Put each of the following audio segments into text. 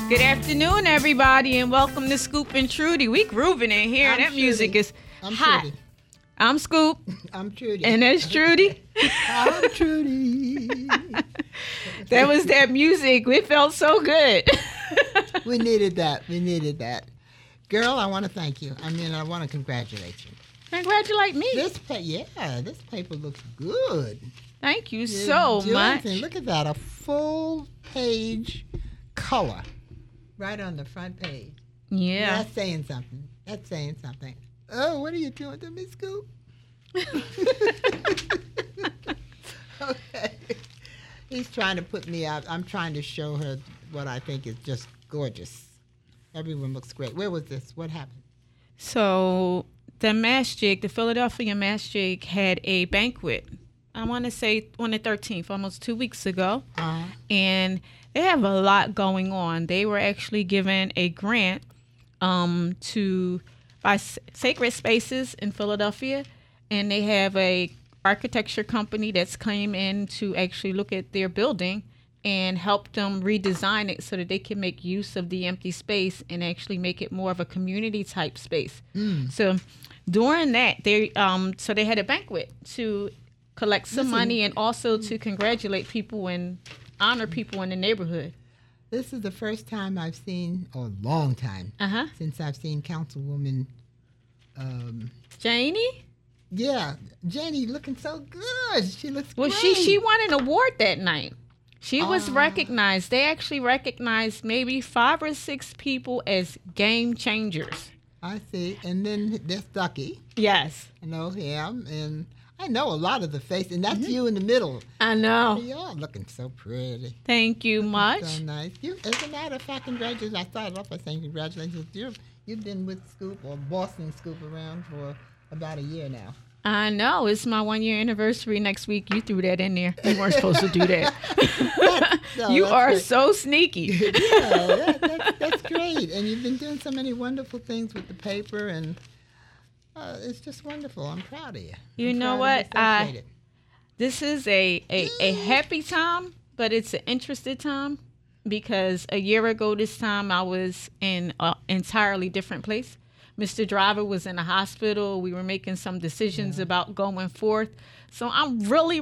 Good afternoon, everybody, and welcome to Scoop and Trudy. We grooving in here. That music is hot. Trudy. I'm Scoop. I'm Trudy. And that's Trudy. I'm Trudy. That was that music. It felt so good. We needed that. Girl, I want to thank you. I want to congratulate you. Congratulate me. This paper looks good. Thank you so much. Look at that, a full page color right on the front page. Yeah. That's saying something. Oh, what are you doing to me, Scoop? Okay. He's trying to put me out. I'm trying to show her what I think is just gorgeous. Everyone looks great. Where was this? What happened? So the Philadelphia Mass Jig had a banquet. I want to say on the 13th, almost 2 weeks ago. Uh-huh. And they have a lot going on. They were actually given a grant by Sacred Spaces in Philadelphia, and they have a architecture company that's came in to actually look at their building and help them redesign it so that they can make use of the empty space and actually make it more of a community type space. So during that, they had a banquet to collect some money and also to congratulate people and honor people in the neighborhood. This is the first time I've seen, or a long time, since I've seen Councilwoman Janie? Yeah, Janie looking so good. She looks Well, great. she won an award that night. She was recognized. They actually recognized maybe 5 or 6 people as game changers. I see. And then there's Ducky. Yes. I know him. And I know a lot of the face. And that's you in the middle. I know. Y'all looking so pretty. Thank you much. So nice. As a matter of fact, congratulations. I started off by saying congratulations. You've been with Scoop or Boston Scoop around for about a year now. I know. It's my 1-year anniversary next week. You threw that in there. You weren't supposed to do that. You are great. so sneaky. Yeah, that's great. And you've been doing so many wonderful things with the paper, and it's just wonderful. I'm proud of you. You I'm know proud to be what? associated. This is a happy time, but it's an interested time because a year ago this time I was in an entirely different place. Mr. Driver was in the hospital. We were making some decisions about going forth. So I'm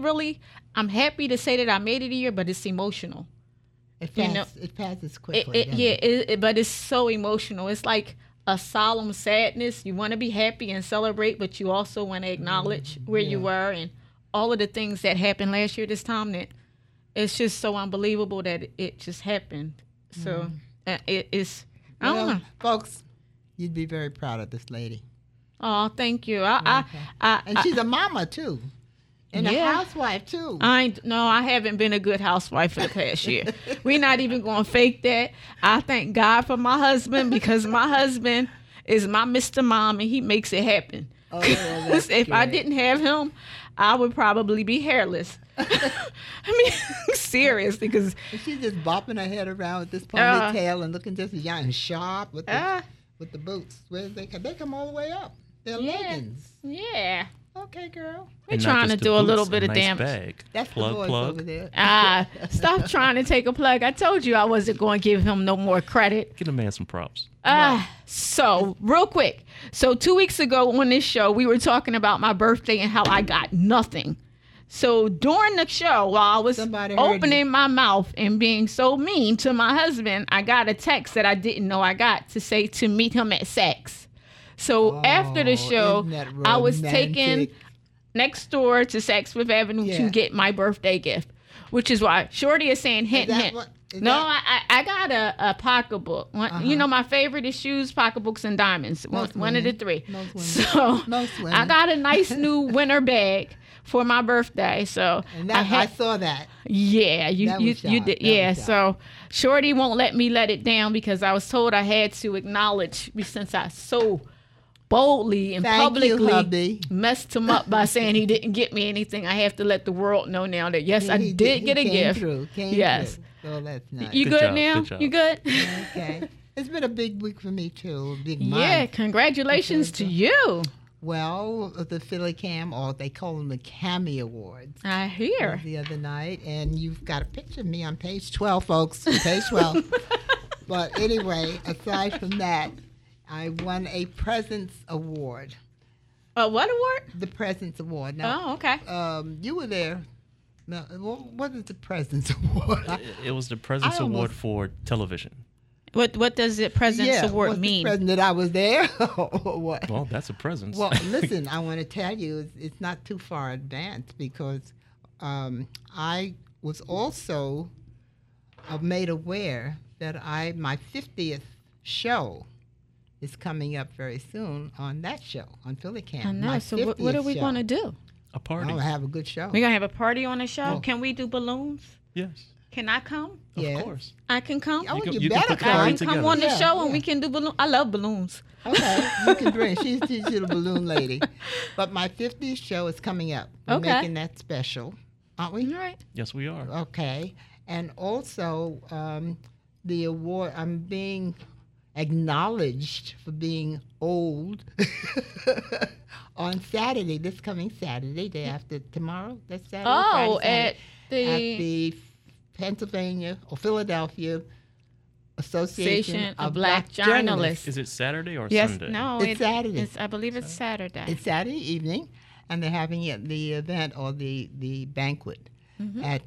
I'm happy to say that I made it a year, but it's emotional. It passes quickly. But it's so emotional. It's like a solemn sadness. You want to be happy and celebrate, but you also want to acknowledge where you were and all of the things that happened last year this time. That it's just so unbelievable that it just happened. So it's, I don't know. Folks, you'd be very proud of this lady. Oh, thank you. And she's a mama, too. And a housewife, too. I haven't been a good housewife for the past year. We're not even going to fake that. I thank God for my husband because my husband is my Mr. Mom and he makes it happen. Oh, that's if I great. didn't have him, I would probably be hairless. I mean, seriously, because she's just bopping her head around with this ponytail and looking just young and sharp with the boots. Where they come all the way up. They're leggings. Yeah. Okay, girl. We're trying to do a little bit of damage. Bag. That's the voice over there. Stop trying to take a plug. I told you I wasn't going to give him no more credit. Give a man some props. So, real quick. So, 2 weeks ago on this show, we were talking about my birthday and how I got nothing. So, during the show, while I was opening my mouth and being so mean to my husband, I got a text that I didn't know I got to say to meet him at Saks. So after the show, I was taken next door to Saks Fifth Avenue to get my birthday gift, which is why Shorty is saying hint, hint. I got a pocketbook. You know, my favorite is shoes, pocketbooks, and diamonds. One of the three. So I got a nice new winter bag for my birthday. So I saw that. Yeah, you did. Yeah, so Shorty won't let me let it down because I was told I had to acknowledge since I so boldly and publicly messed him up by saying he didn't get me anything. I have to let the world know now that yes, I did get a gift. Yes. So that's nice. You good now? You good? Okay. It's been a big week for me too. A big month. Yeah, congratulations to you. Well, the Philly Cam, or they call them the Cammy Awards. I hear. The other night, and you've got a picture of me on page 12, folks. Page 12. But anyway, aside from that, I won a Presence Award. A what award? The Presence Award. Now, oh, okay. You were there. No, what is the Presence Award? It was the Presence Award for television. What does the President's Award mean? The president, I was there. Or what? Well, that's a presence. Well, listen, I want to tell you, it's not too far advanced because I was also made aware that my 50th show is coming up very soon on that show, on Philly Camp. I know. So what are we going to do? A party. I'll have a good show. We're going to have a party on the show? Oh. Can we do balloons? Yes. Can I come? Of course. I can come? Oh, you better come. I can come on the show and we can do balloons. I love balloons. Okay, you can bring. She's the balloon lady. But my 50th show is coming up. We're making that special, aren't we? All right. Yes, we are. Okay. And also, the award, I'm being acknowledged for being old on Saturday, this coming Saturday, day after tomorrow. That's Saturday. Oh, Friday, Saturday, at the Pennsylvania or Philadelphia Association of Black Journalists. Is it Saturday or yes, Sunday? No, it's Saturday. I believe it's Saturday. It's Saturday evening, and they're having the event or the banquet at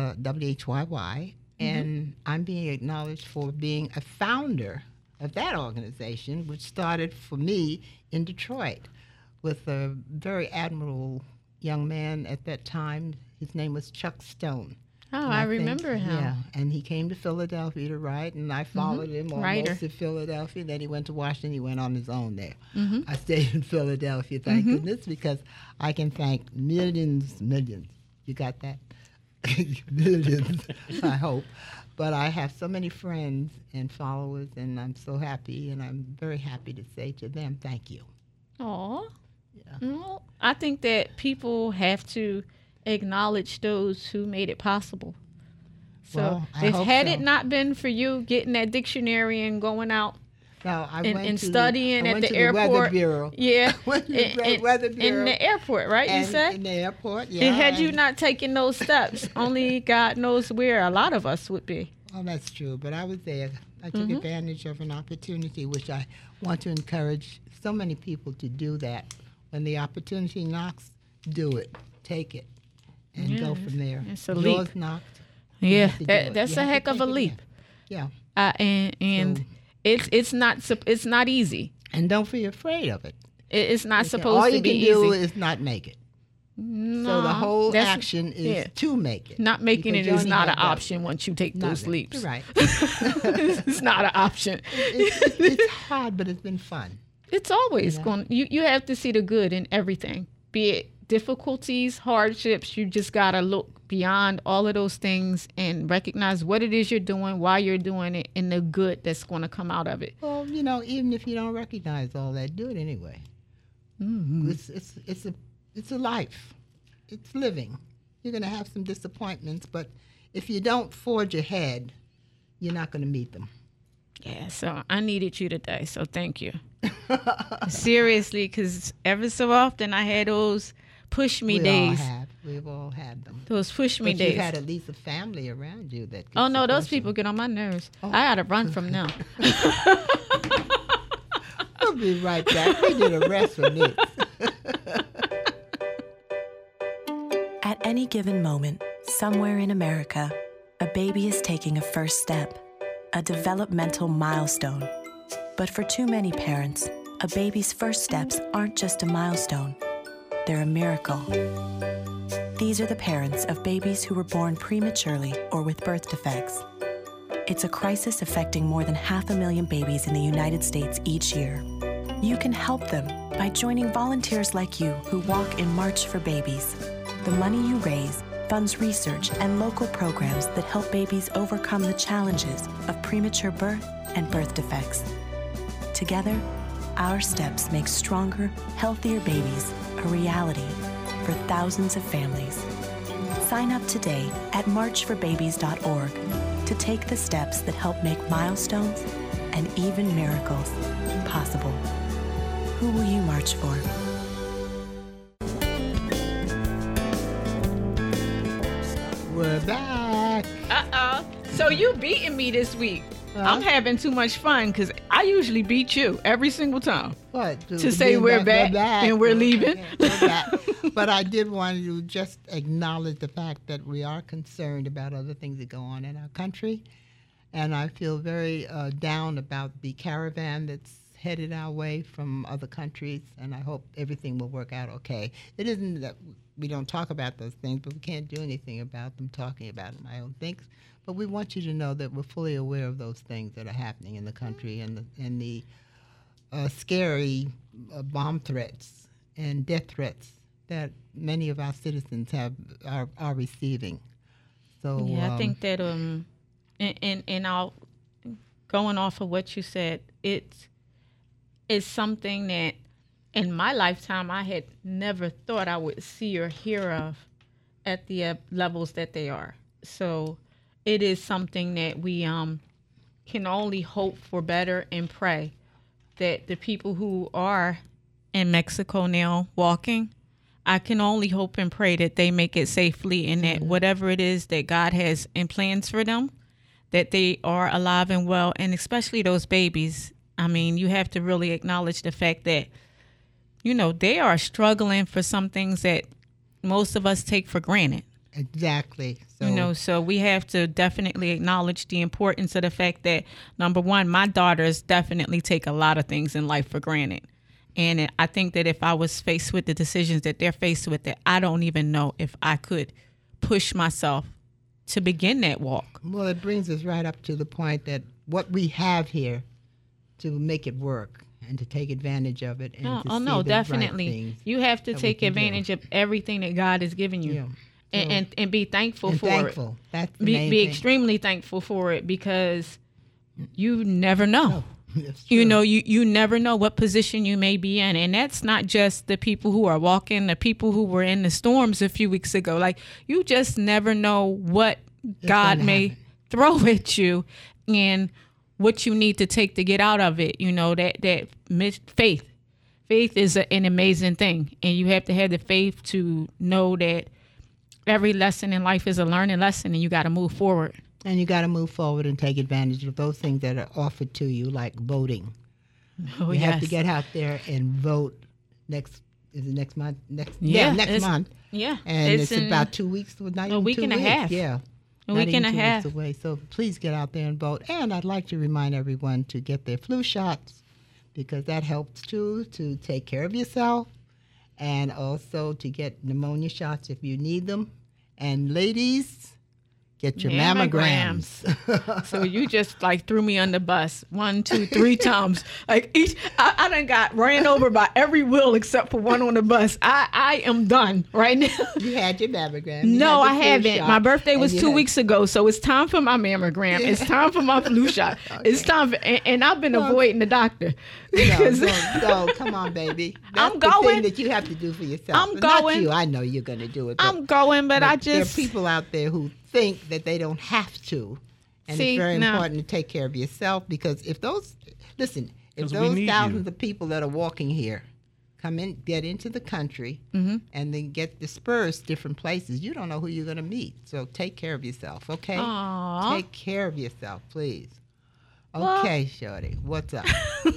WHYY, and I'm being acknowledged for being a founder of that organization, which started for me in Detroit with a very admirable young man at that time. His name was Chuck Stone. Oh, I remember him. Yeah, and he came to Philadelphia to write, and I followed him almost to Philadelphia. Then he went to Washington. He went on his own there. I stayed in Philadelphia, thank goodness, because I can thank millions. You got that? Millions, I hope. But I have so many friends and followers, and I'm so happy, and I'm very happy to say to them, thank you. Aw. Yeah. Well, I think that people have to acknowledge those who made it possible. So had it not been for you getting that dictionary and going out and studying at the airport. Weather Bureau. Yeah. Went to the Weather Bureau. In the airport, right? You said? In the airport, yeah. And had you not taken those steps, only God knows where a lot of us would be. Oh, that's true. But I was there. I took advantage of an opportunity, which I want to encourage so many people to do that. When the opportunity knocks, do it. Take it. And go from there. It's a leap. Doors knocked. Yeah, that's a heck of a leap. Yeah. And it's not easy. And don't be afraid of it. It's not supposed to be easy. All you can do is not make it. No, so the whole action is to make it. Not making it is not an option once you take those leaps. You're right. It's not an option. It's hard, but it's been fun. It's always going. You have to see the good in everything, be it difficulties, hardships. You just gotta look beyond all of those things and recognize what it is you're doing, why you're doing it, and the good that's going to come out of it. Well, even if you don't recognize all that, do it anyway. Mm-hmm. It's a life. It's living. You're going to have some disappointments, but if you don't forge ahead, you're not going to meet them. Yeah, so I needed you today, so thank you. Seriously, because ever so often I had those push-me days. We've all had them. Those push-me days. You had at least a family around you that could Oh, no, those people get on my nerves. I got to run from them. We'll be right back. We need a rest from this. At any given moment, somewhere in America, a baby is taking a first step, a developmental milestone. But for too many parents, a baby's first steps aren't just a milestone. They're a miracle. These are the parents of babies who were born prematurely or with birth defects. It's a crisis affecting more than 500,000 babies in the United States each year. You can help them by joining volunteers like you who walk in March for Babies. The money you raise funds research and local programs that help babies overcome the challenges of premature birth and birth defects. Together, our steps make stronger, healthier babies a reality for thousands of families. Sign up today at marchforbabies.org to take the steps that help make milestones and even miracles possible. Who will you march for? We're back. back. So you beating me this week. I'm having too much fun because I usually beat you every single time. What? To say we're back and we're leaving. Okay, we're back. But I did want to just acknowledge the fact that we are concerned about other things that go on in our country. And I feel very down about the caravan that's headed our way from other countries, and I hope everything will work out okay. It isn't that we don't talk about those things, but we can't do anything about them, talking about them, I don't think. But we want you to know that we're fully aware of those things that are happening in the country and the scary bomb threats and death threats that many of our citizens are receiving. So yeah, I think that and I'll going off of what you said, it's something that in my lifetime I had never thought I would see or hear of at the levels that they are. So it is something that we can only hope for better and pray that the people who are in Mexico now walking, I can only hope and pray that they make it safely and that whatever it is that God has in plans for them, that they are alive and well, and especially those babies. I mean, you have to really acknowledge the fact that, you know, they are struggling for some things that most of us take for granted. Exactly. So, you know, so we have to definitely acknowledge the importance of the fact that, number one, my daughters definitely take a lot of things in life for granted. And I think that if I was faced with the decisions that they're faced with, that I don't even know if I could push myself to begin that walk. Well, it brings us right up to the point that what we have here to make it work and to take advantage of it. And no, definitely. Right, you have to take advantage of everything that God has given you. Yeah. And be thankful for it. That's the main be thing. Extremely thankful for it, because you never know. No, you know, you never know what position you may be in. And that's not just the people who are walking, the people who were in the storms a few weeks ago. Like, you just never know what God may throw at you and what you need to take to get out of it. You know, that faith. Faith is an amazing thing. And you have to have the faith to know that every lesson in life is a learning lesson, and you got to move forward. And you got to move forward and take advantage of those things that are offered to you, like voting. You have to get out there and vote next month? Next month. Yeah. And it's about 2 weeks. A week and a half. Yeah. A week and a half. Away. So please get out there and vote. And I'd like to remind everyone to get their flu shots, because that helps too, to take care of yourself, and also to get pneumonia shots if you need them. And ladies, get your mammograms. So you just like threw me on the bus 1, 2, 3 times. Like I done got ran over by every wheel except for one on the bus. I am done right now. You had your mammogram. No, I haven't. My birthday was 2 weeks ago, so it's time for my mammogram. Yeah. It's time for my flu shot. Okay. It's time for, and I've been avoiding the doctor. No, come on, baby. That's I'm going. The thing that you have to do for yourself. I'm going. Not you. I know you're going to do it. I'm going, but I just... There are people out there who think that they don't have to. And it's very important to take care of yourself, because if those thousands of people that are walking here come in, get into the country, and then get dispersed different places, you don't know who you're going to meet. So take care of yourself, okay? Aww. Take care of yourself, please. Okay, Shorty, what's up?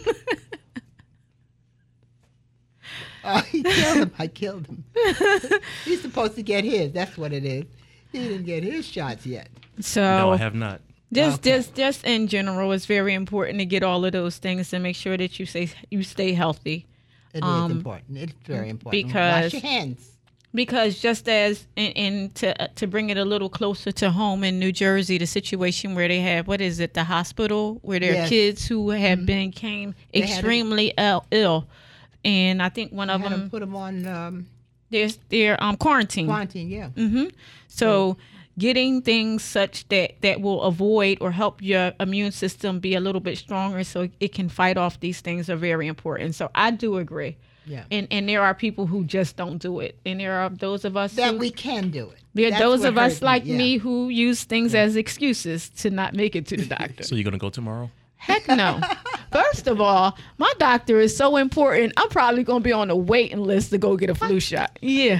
Oh, he killed him. I killed him. He's supposed to get his. That's what it is. He didn't get his shots yet. So no, I have not. Just in general, it's very important to get all of those things to make sure that you stay healthy. It is important. It's very important. Because wash your hands. Because just as to bring it a little closer to home in New Jersey, the situation where they have, what is it, the hospital where there are kids who have became extremely ill, and I think one of them put them on. They're quarantined. Quarantine, yeah. So getting things such that will avoid or help your immune system be a little bit stronger so it can fight off these things are very important. So I do agree. Yeah. And there are people who just don't do it. And there are those of us that we can do it. There are those of us like me who use things as excuses to not make it to the doctor. So you're going to go tomorrow? Heck no. First of all, my doctor is so important. I'm probably going to be on the waiting list to go get a flu shot. Yeah.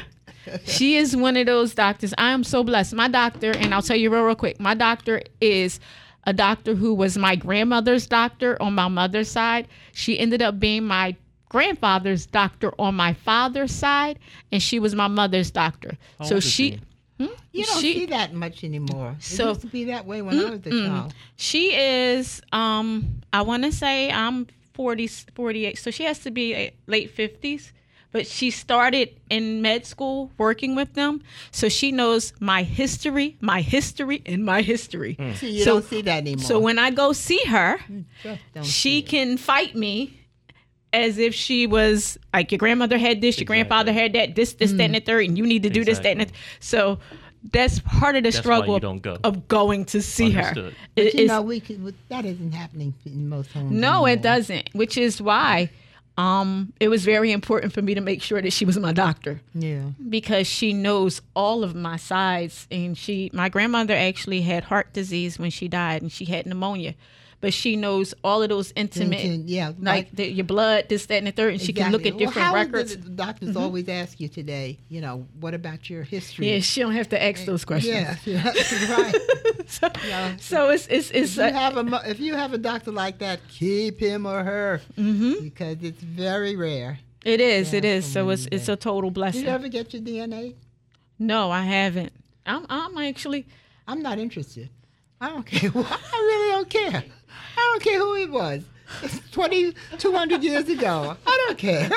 She is one of those doctors. I am so blessed. My doctor, and I'll tell you real quick, my doctor is a doctor who was my grandmother's doctor on my mother's side. She ended up being my grandfather's doctor on my father's side, and she was my mother's doctor. So she... You don't see that much anymore. It used to be that way when I was a child. She is, I want to say I'm 48, so she has to be late 50s. But she started in med school working with them, so she knows my history, and my history. See, you don't see that anymore. So when I go see her, she can fight me as if she was like, your grandmother had this, your grandfather had that, this, that, and the third, and you need to do this, that, and that. So that's part of the struggle of going to see her. But you know, that isn't happening in most homes. No, anymore. It doesn't, which is why it was very important for me to make sure that she was my doctor. Yeah. Because she knows all of my sides. And my grandmother actually had heart disease when she died, and she had pneumonia. But she knows all of those intimate, like your blood, this, that, and the third, and she can look at different records. The doctors always ask you today, you know, what about your history? Yeah, she don't have to ask those questions. Yeah, right. So it's if you have a doctor like that, keep him or her, because it's very rare. It is. So it's a total blessing. Did you ever get your DNA? No, I haven't. I'm not interested. I don't care. I really don't care. I don't care who he was. It's 200 years ago. I don't care.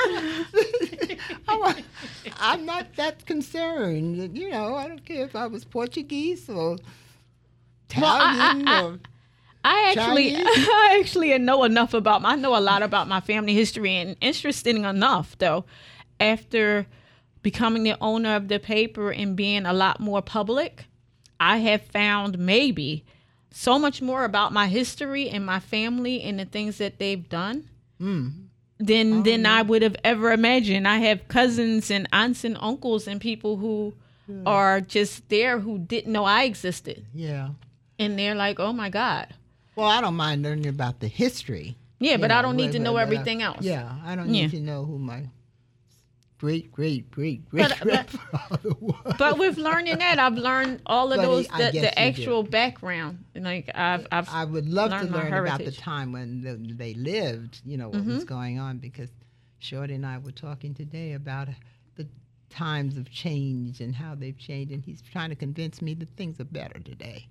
I'm not that concerned. You know, I don't care if I was Portuguese or Italian or I actually know enough about. I know a lot about my family history, and interesting enough, though, after becoming the owner of the paper and being a lot more public, I have found maybe so much more about my history and my family and the things that they've done than I would have ever imagined. I have cousins and aunts and uncles and people who are just there who didn't know I existed. Yeah. And they're like, oh, my God. Well, I don't mind learning about the history. Yeah, but I don't need to know everything else. Yeah, I don't need to know who my great-great-great-great-grandfather was. But with learning that, I've learned all of those, the actual background. Like I would love to learn about the time when they lived, you know, what was going on, because Shorty and I were talking today about the times of change and how they've changed, and he's trying to convince me that things are better today.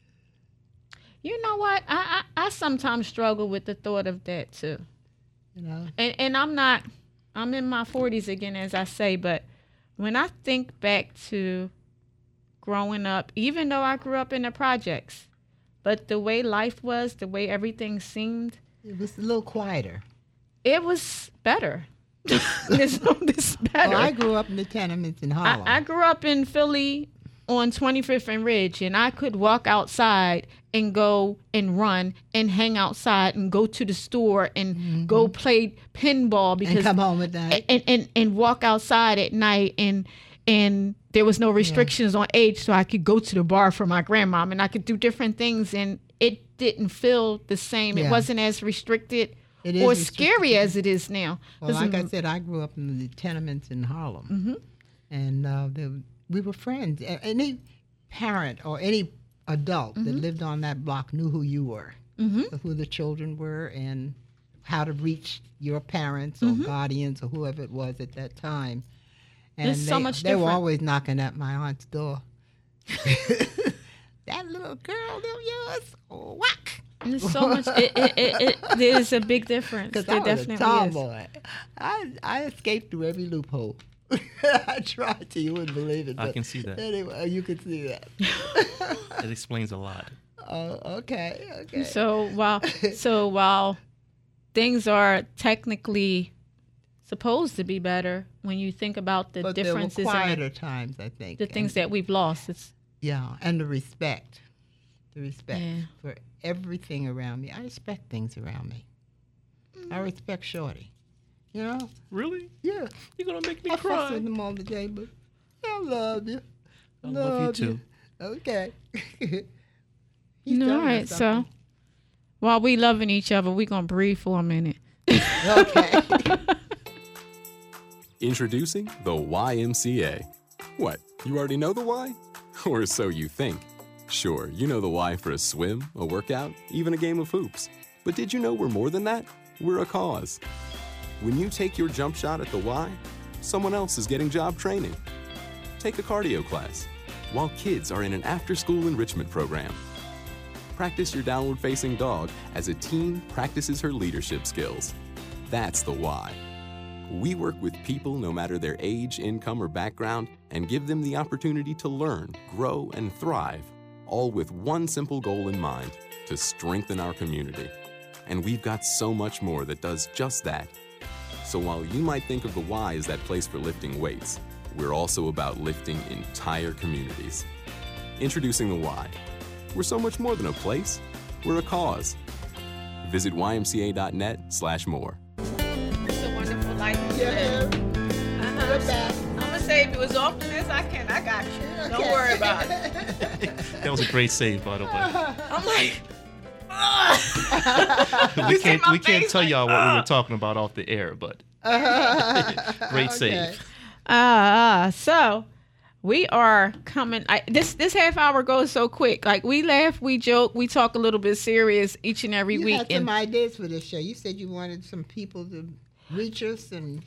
You know what? I sometimes struggle with the thought of that, too. You know? And I'm in my 40s again, as I say, but when I think back to growing up, even though I grew up in the projects, but the way life was, the way everything seemed. It was a little quieter. It was better. It's better. Well, I grew up in the tenements in Harlem. I grew up in Philly on 25th and Ridge, and I could walk outside and go and run and hang outside and go to the store and go play pinball because and come home at night and walk outside at night and there was no restrictions on age, so I could go to the bar for my grandmom and I could do different things, and it didn't feel the same. It wasn't as restricted or scary as it is now. Well, like I said, I grew up in the tenements in Harlem, and we were friends. Any parent or any adult that lived on that block knew who you were, who the children were, and how to reach your parents or guardians or whoever it was at that time. And it's so much they different. were always knocking at my aunt's door. That little girl, yours, whack. There's so much. There's a big difference. Because I was a tomboy. I escaped through every loophole. I tried to. You wouldn't believe it. I can see that. Anyway, you can see that. It explains a lot. Oh, okay. So while things are technically supposed to be better, when you think about the differences, there were quieter times, I think. The things that we've lost. And the respect for everything around me. I respect things around me. I respect Shorty. You know? Really? Yeah. You're going to make me I cry. fuss with him all the day, but I love you. I love you too. Okay. All right, so while we loving each other, we're going to breathe for a minute. Okay. Introducing the YMCA. What, you already know the why? Or so you think. Sure, you know the why for a swim, a workout, even a game of hoops. But did you know we're more than that? We're a cause. When you take your jump shot at the why, someone else is getting job training. Take a cardio class, while kids are in an after-school enrichment program. Practice your downward-facing dog as a teen practices her leadership skills. That's the why. We work with people no matter their age, income, or background and give them the opportunity to learn, grow, and thrive, all with one simple goal in mind, to strengthen our community. And we've got so much more that does just that. So while you might think of the Y as that place for lifting weights, we're also about lifting entire communities. Introducing the Y. We're so much more than a place. We're a cause. Visit ymca.net/more. It's a wonderful life. Yeah. I'm gonna save you as often as I can. I got you. Don't worry about it. That was a great save, by the way. I'm like, we can't tell y'all what we were talking about off the air, but great save. So we are coming. This half hour goes so quick. Like, we laugh, we joke, we talk a little bit serious each and every week. You had some ideas for this show. You said you wanted some people to reach us, and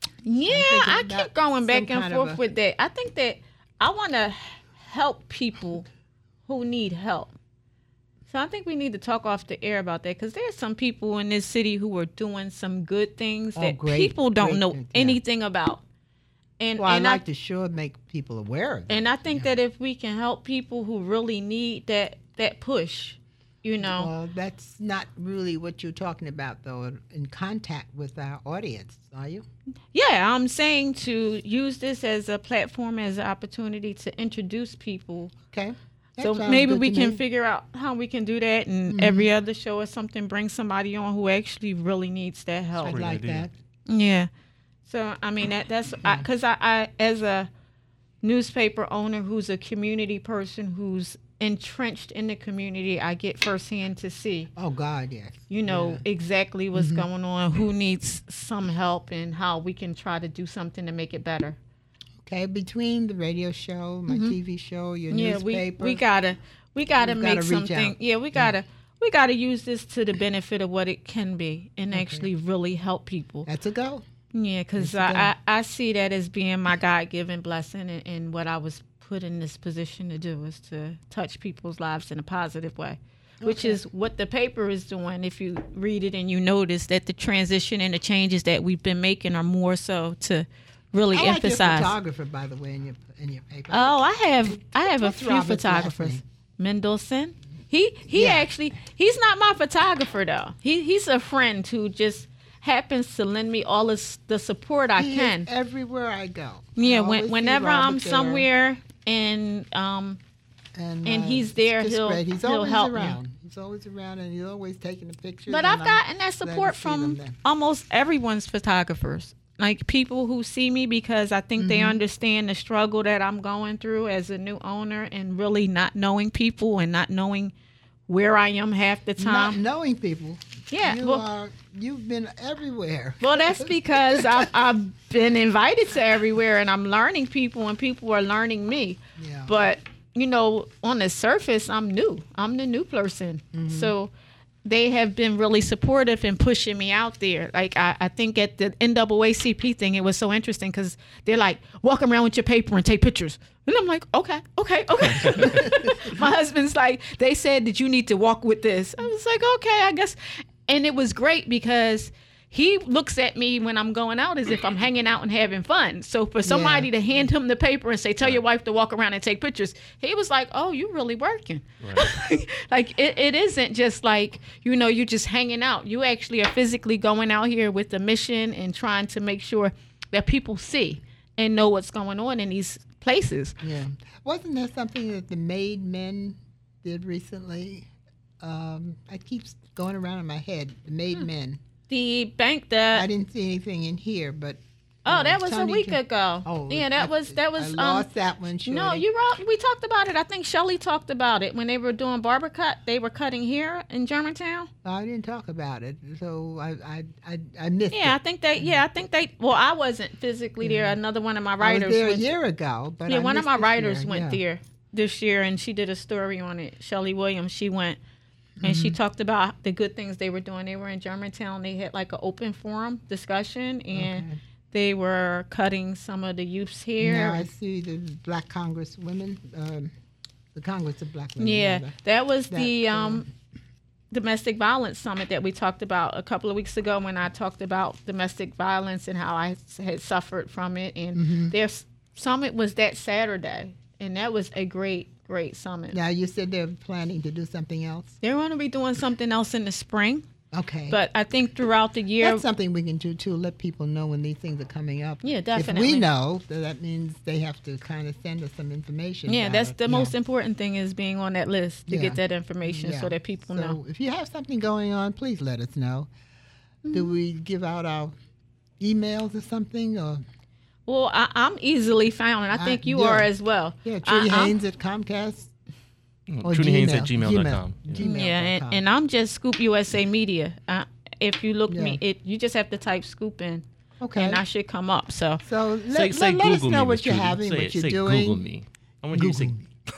I keep going back and forth with that. I think that I want to help people who need help. So I think we need to talk off the air about that, because there's some people in this city who are doing some good things that people don't know anything about. And I'd like to sure make people aware of that. And I think that if we can help people who really need that push, Well, that's not really what you're talking about, though, in contact with our audience, are you? Yeah, I'm saying to use this as a platform, as an opportunity to introduce people. Okay. So maybe we can figure out how we can do that, and every other show or something, bring somebody on who actually really needs that help. I'd like that. Yeah. So, I mean, that's because I, as a newspaper owner who's a community person who's entrenched in the community, I get firsthand to see. Oh, God, yes. Exactly what's going on, who needs some help, and how we can try to do something to make it better. Okay, between the radio show, my TV show, your newspaper, we gotta make something. Yeah, we gotta use this to the benefit of what it can be, and actually really help people. That's a go. Yeah, because I see that as being my God-given blessing, and what I was put in this position to do is to touch people's lives in a positive way, which is what the paper is doing. If you read it and you notice that the transition and the changes that we've been making are more so to really emphasize. I like your photographer, by the way, in your paper. Oh, I have a few photographers. Mendelsohn. He actually, he's not my photographer though. He's a friend who just happens to lend me all the support I can. Is everywhere I go. Yeah, whenever I'm somewhere and he's there, he'll help around. me. He's always around, and he's always taking the pictures. But I've gotten that support from almost everyone's photographers. Like, people who see me because I think they understand the struggle that I'm going through as a new owner, and really not knowing people and not knowing where I am half the time. Not knowing people. Yeah. You've been everywhere. Well, that's because I've been invited to everywhere, and I'm learning people, and people are learning me. Yeah. But, on the surface, I'm new. I'm the new person. So they have been really supportive in pushing me out there. Like, I think at the NAACP thing, it was so interesting because they're like, walk around with your paper and take pictures. And I'm like, okay. My husband's like, they said that you need to walk with this. I was like, okay, I guess. And it was great because he looks at me when I'm going out as if I'm hanging out and having fun. So for somebody to hand him the paper and say, tell your wife to walk around and take pictures, he was like, oh, you really working. Right. Like, it isn't just like, you're just hanging out. You actually are physically going out here with a mission and trying to make sure that people see and know what's going on in these places. Yeah. Wasn't there something that the Made Men did recently? It keeps going around in my head. The Made Men. The bank that... I didn't see anything in here, but Oh, that was Tony a week ago. Oh, yeah, that was. I lost that one. Shorty. No, you're right. We talked about it. I think Shelley talked about it when they were doing barber cut. They were cutting hair in Germantown. I didn't talk about it, so I missed it. I think they. Yeah, I think they. Well, I wasn't physically there. Another one of my writers. I was there a year ago, but yeah, one of my writers went there this year, and she did a story on it. Shelley Williams. She went. And she talked about the good things they were doing. They were in Germantown. They had like an open forum discussion, and they were cutting some of the youth's hair. Now I see the Black Congresswomen, the Congress of Black Women. Yeah, that was the domestic violence summit that we talked about a couple of weeks ago when I talked about domestic violence and how I had suffered from it. And their summit was that Saturday, and that was a great summit. Now, you said they're planning to do something else? They're going to be doing something else in the spring. Okay. But I think throughout the year... That's something we can do, too, let people know when these things are coming up. Yeah, definitely. If we know, that means they have to kind of send us some information. Yeah, that's the most important thing is being on that list to get that information so that people know. So if you have something going on, please let us know. Do we give out our emails or something? Or... Well, I'm easily found, and I think you are as well. Yeah, Trudy Haynes at Comcast. Trudy Haynes at gmail.com. Yeah, and I'm just Scoop USA Media. If you look me, you just have to type Scoop in. Okay. And I should come up. So let us know what you're having, what you're doing. Google me. I want you to say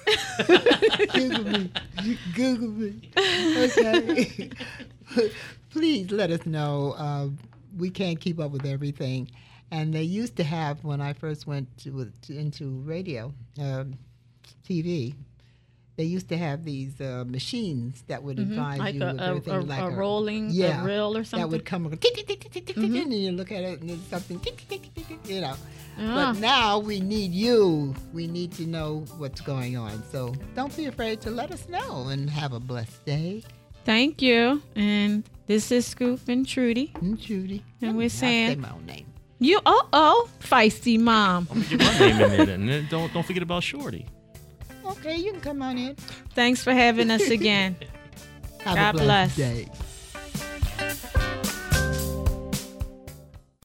Google me. Google me. Okay. Please let us know. We can't keep up with everything. And they used to have, when I first went into radio, TV, they used to have these machines that would advise like you with everything, like a rolling a reel or something. That would come tick, tick, tick, tick, tick, and you look at it and it's something tick, tick, tick, tick, you know. But now we need you. We need to know what's going on. So don't be afraid to let us know, and have a blessed day. Thank you. And this is Scoop and Trudy. And we're saying... Say my own name. You feisty mom. I'm gonna get my name in there, and then don't forget about Shorty. Okay, you can come on in. Thanks for having us again. Have a blessed day.